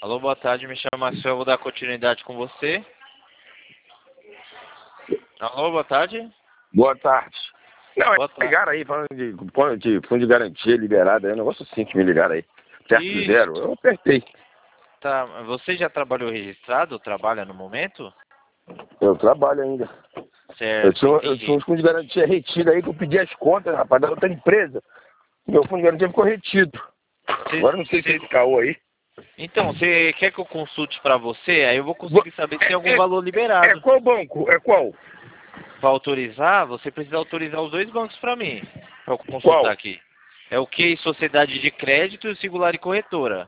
Alô, boa tarde, me chamo Marcelo, vou dar continuidade com você. Alô, boa tarde. Boa tarde. Não, Boa tarde. ligaram aí falando de fundo de garantia liberado aí, um negócio assim que me ligaram aí. Perto do zero, eu apertei. Tá, você já trabalhou registrado? Trabalha no momento? Eu trabalho ainda. Certo, Eu tinha um fundo de garantia retido aí que eu pedi as contas, rapaz, da outra empresa. Meu fundo de garantia ficou retido. Agora não sei se é esse caô aí. Então, você quer que eu consulte pra você? Aí eu vou conseguir saber se tem algum valor liberado. É qual banco? É qual? Pra autorizar, você precisa autorizar os dois bancos pra mim. Pra eu consultar Qual? aqui. É o que? Sociedade de Crédito e o Singular e Corretora.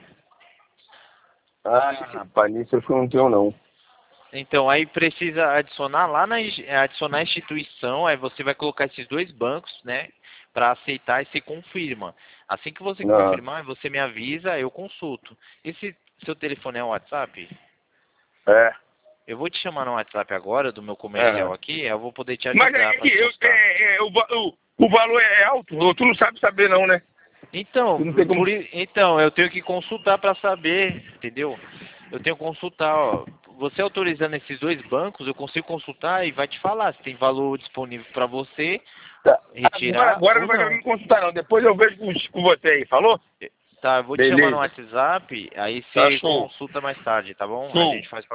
Ah, rapaz, nisso eu não tenho não. Então, aí precisa adicionar lá adicionar a instituição, aí você vai colocar esses dois bancos, né, para aceitar e se confirma. Assim que você Não. confirmar, você me avisa, eu consulto. Esse seu telefone é o WhatsApp? É. Eu vou te chamar no WhatsApp agora, do meu comercial aqui, eu vou poder te Mas ajudar para aí, te mostrar. o valor é alto? Tu não sabe saber não, né? Então, Tu não tem como... então, eu tenho que consultar para saber, entendeu? Eu tenho que consultar, ó. Você autorizando esses dois bancos, eu consigo consultar e vai te falar se tem valor disponível para você Tá. retirar Agora ou não vai não. me consultar não. Depois eu vejo com você aí, falou? Tá, eu vou te chamar no Beleza. WhatsApp, aí Tá você show. consulta mais tarde, tá bom? A Show. gente faz